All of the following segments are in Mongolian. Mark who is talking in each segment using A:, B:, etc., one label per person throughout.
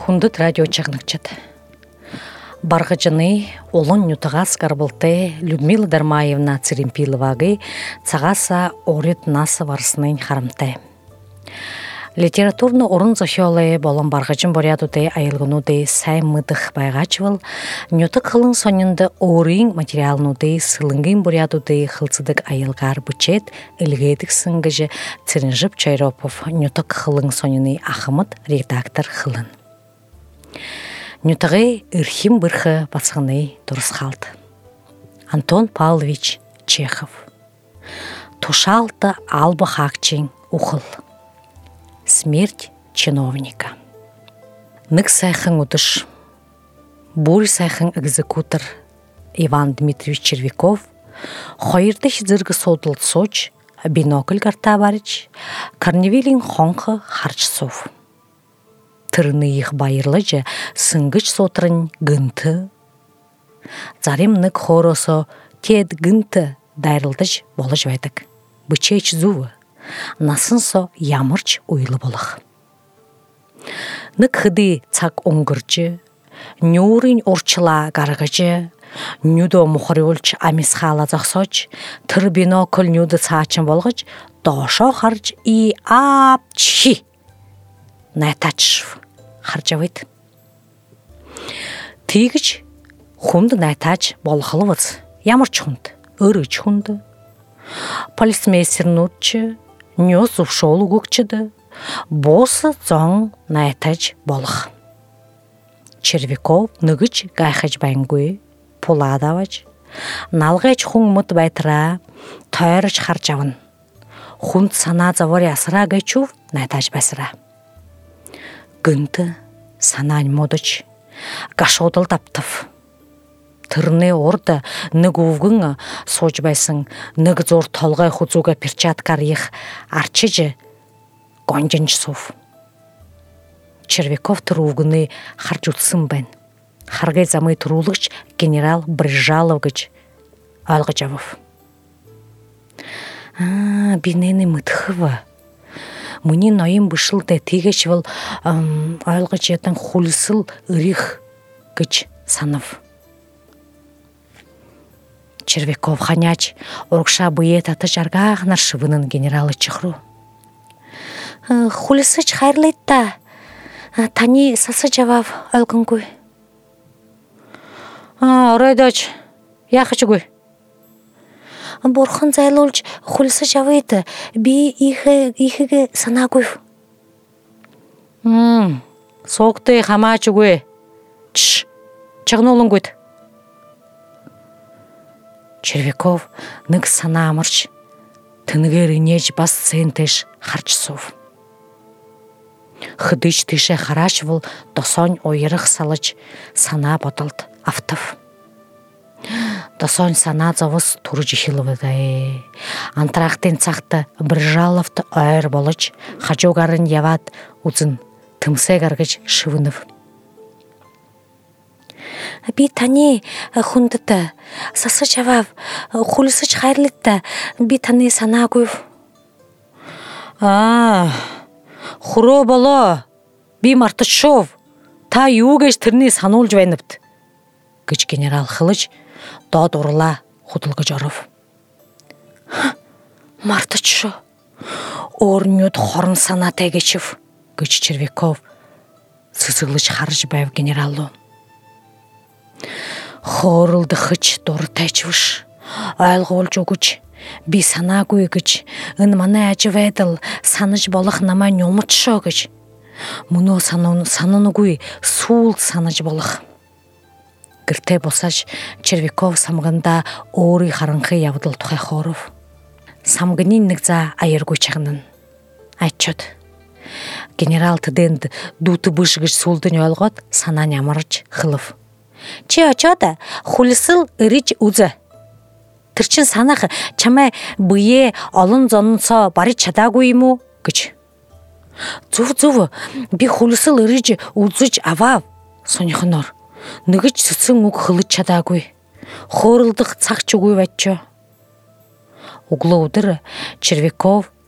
A: Хундыт радио чагныкчыт. Баргыжыны олон нютагас карбылты Людмила Дармаевна Церемпиловагы цагаса орит насы варсынын харамты. Литературны орын зохиолы болон баргыжын борядуды айылгынуды саймыдых байгачывыл, нютык хылын сонынды орын материалнуды сылынгын борядуды хылцыдык айылгар бычет илгедик сынгыжы Церенжип Чайропов нютык хылын соныны Ахмыт редактор хылын. Нютыгы ырхим бырхы басғыны дұрыс қалды. Антон Павлович Чехов. Тушалты албы хакчин ухыл. Смерть чиновника. Нык сайхын удыш. Бурь сайхын экзекутор Иван Дмитриевич Червяков. Хойырдыш зыргы содыл соч, бинокль картабарыч, Корневилин хонхы харчсов. Тырны их байырлыжы сынгыч сотрын гынты. Зарим нык хоросо кед гынты дайрылдыж болыж байдык. Бычеч зувы. Насынсо ямырч уйлы болық. Нык хыды цак оңгырчы, нюрын орчыла гаргыжы, нюдо мухарюлч амисхала захсоч, тыр бинокль нюды цачын болғыч, дошо харч и апчи. Найтачв харчавайт. Тигіч хунды найтач болғылывыз, ямырч хунды, ырыч хунды. Полисмейстер нутчы, нёс ушол гукчыды, босы зоң найтач болық. Червяков ныгыч гайхач байнгуй, пуладавач, налғач хуңмыт байтыра, тойрыч харчавын. Хунд сана завори асыра гайчув найтач басыра. Гынты санань модыч, гашодыл таптыв. Тырны орда нык увгыңа сочбайсың, нык зор толғай худзуга перчаткар их арчыжы гонжынч сов. Червяков тыр увгыны харчутсын бән. Харгай замый турулыч генерал Брыжаловгыч алгычавов. Бинені мытхыва. Мыни ноим бышылды тегеш был алгычатын хулысыл ырих гыч санов. Червяков ханяч оркша быет аты жаргах наршывынын генералы чыхру. Хулысыч хайрлайтта, тани сасы жавав алгынгуй. Орайдач, яхычыгуй. Борхан зайлолч хулысы жавайты, би ихігі санагуй. Соқты хамачыгуй. Чығнолынгуйд. Червяков нык сана амырч, тыныгер инеч бас центеш харчсов. Хыдыч тыше харач выл досонь ойырық салыч сана батылд автыв. Досонь сана завыз туржы хилывыгай. Антрақтен цақты Брыжаловты ойыр болыч, хачугарын яват узын тымсе гаргыч шывыныв. Би тани хундыты, сасы жавав, хулысыч хайрлытты, би тани сана гуйв. Хуро боло, би мартышов, та югеш тырны санол жвайныпты. Гыч генерал хылыч, дод урла худылгы жаров. Мартышо, орнют хорын сана тегечев, гыч Червяков, сызылыч харыч байв генералу. Хорылды хыч доры тәчвыш, айлғол жогуч, би сана гуйгыч, ынманы әжівайдыл, саныч болық нама нёмытшо гыч. Мұно саныны гуй, суыл саныч болық. Гірте босач Червяков самғында оры харынқы явдыл тұхай хоров. Самғынин нігза айыр гуйчағынын. Айтчот. Генерал тыденді дуты бышыгыч сулдың өлгот сана нямырыч хылыв. Че очода хулысыл ырыч узы. Тырчын санақы чамай бые алын зонынса бары чадагуйму гыч. Зув, би хулысыл ырыч узыч авав, сонихынор. Ныгыч сысын уг хылыч чадагуй. Хорылдық цақ чугуй ватчо. Углы удыры Червяков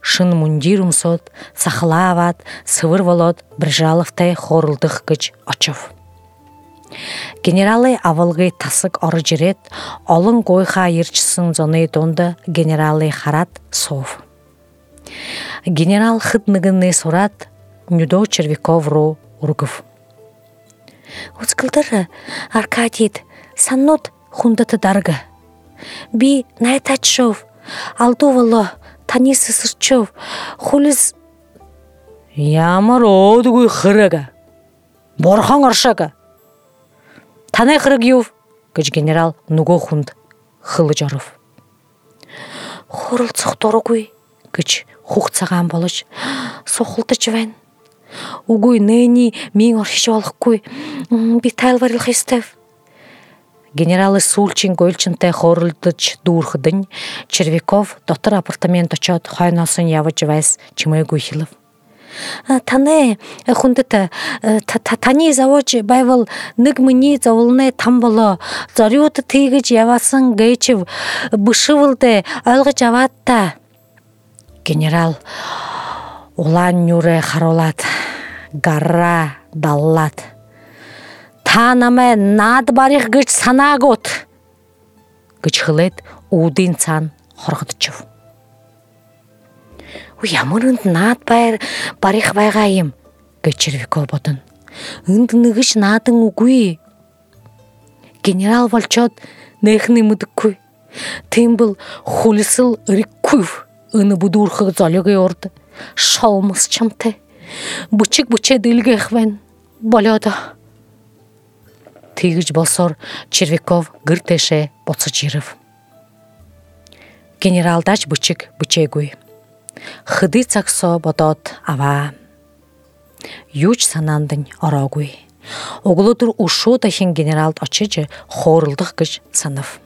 A: шын мундир умсот, сахлават, сывыр волот Брижаловтай хорылдық гыч очов. Генералы авылгы тасык оры жерет, олын гойха ерчісін зоны донды генералы харат сов. Генерал хытныгынны сурат, Нюдо Червяков ру ургов. Уцкылдыры, Аркадийд, саннот хундаты дарга. Би найтачшов, алдувало, танисы сырчов, хулиз... Ямар одугуй хырага, борхан аршага. Танай хырыгиев, гыч генерал нуго хунд хылы жаров. Хорылцық дорогуй, гыч хуқцаған болыч, соқылды жывен. Угуй нэни мин орхиш олықкуй, битайл варил хистев. Генералы сулчин гөлчінті хорылдыч дурхыдын, Червяков доктор апартамент очот хайнасын явы жывайс чимай гуйхилов. Таны хундыты, тани завоч байвал ныгмыни завылны тамбылы, зарюты тыйгыч явасын гайчев, бышывылды алғыч аватта. Генерал улан нюре харолат, гарра даллат. Танаме над барих гыч санагот. Гыч хылет удин цан хоргытчев. Ямырынд над барих байгайым, гыч Червяков ботын. Ынд ныгыч надың угуй. Генерал валчот нехны мыдыккуй. Тым был хулисыл риккуйв. Ыны будурхы залёгай орды. Шалмыс чамты. Бычык-бычы дылгайхвен. Баляда. Тыгыч болсор Червяков гыртеше боцычиров. Генералдач бычык-бычы гуй. Хыды цаксо бодот ава. Юч санандын орогуй. Оглудур ушу дахин генералд очыжы хорылдық гыч саныв.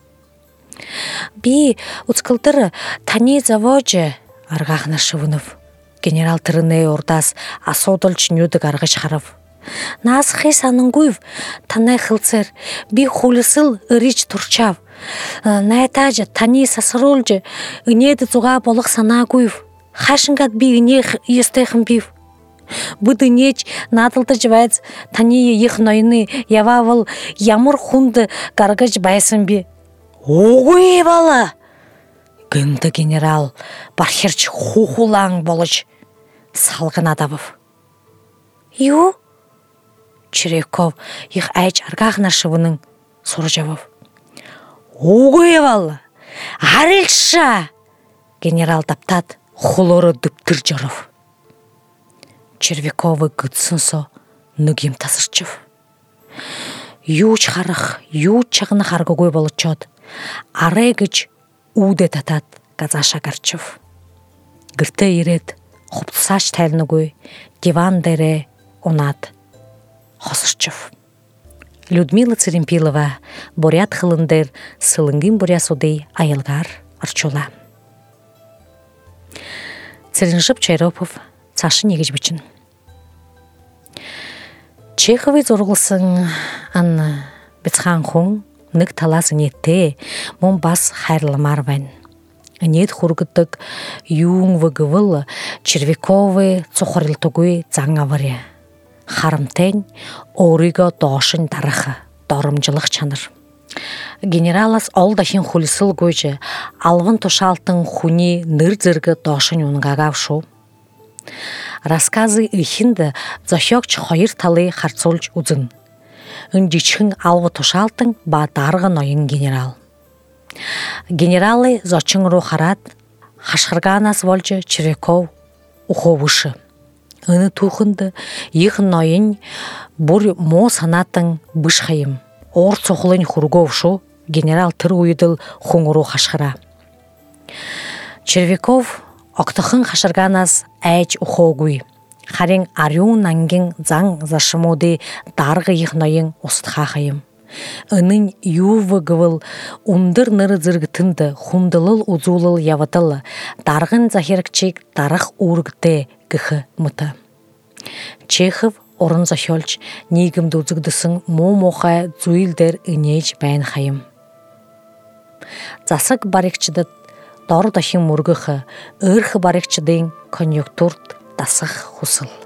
A: Би уцкылдыр тани заводжы аргахна шывыныв. Генерал тырыны ордас асодылч нюдык аргыч харыв. Нас хи санынгуйв танай хылцер би хулысыл ырыч турчав. Найтажы тани сасыролжы ынеді зуға болық санагуйв. Хашынгат би ынех естехым бив. Буды неч надылды жывайц тани ех нойны явавыл ямыр хунды гаргыч байсын би. Огуй бала! Гынды генерал бархерч хухулаң болыч салғын адабыв. Ю? Червяков их айч аргахна шывының соры жавыв. Огуй бала! Арылша! Генерал таптат хулоры дүптір жарыв. Червяковы гыдсынсо нүгем тасырчыв. Юч харых, юч чағыны харгыгой болычот. Арай гыч уде татат газаша гарчыв. Гырты ирет, хуптсач тайлныгой, диван дере онат хосырчыв. Людмила Церемпилова борят хылындер сылынгин борясудей айылгар арчула. Церенжып Чайропов цашын егіч бүчін. Чеховый зорғылсын анны бітхан хуң нык таласын етте мон бас хайрламарвен. Нет хургыттык юң вăгывыл Червяковы цохорылтыгуй заңавыры. Харымтен орыга дошын тарыхы, дорымжылық чаныр. Генералас ол дахин хулисыл гойжы алвын тошалтын хуни ныр-зыргы дошын унгагав шу. Рассказы ихинді зохёкч хойыр талы харцолч узын. Үндичхын алвы тошалтын ба дарғын ойын генерал. Генералы зочын ру харат, хашқырганас волчы Червяков уховышы. Ыны тухынды ихын ойын бұр мо санатын бышхайым. Ор соқылын хургов шу генерал тыр уйдыл хуңыру хашқыра. Червяков оқтықын хашырганас әйч ухогуй. Харин арюн нангин заң зашымуды дарғы ихын ойын устхахайым. Үнін ювы гывыл ундыр ныры зыргытынды хундылыл узулыл яватылы дарғын захиркчик дарық ургты гыхы мыты. Чехов орын захёлч нигім дузыгдысын мо-моха зуилдер инеч бәйін хайым. Засык барекчыды дор дахин мөргөх өрх баригчдын конъюнктурт дасах хүсэл.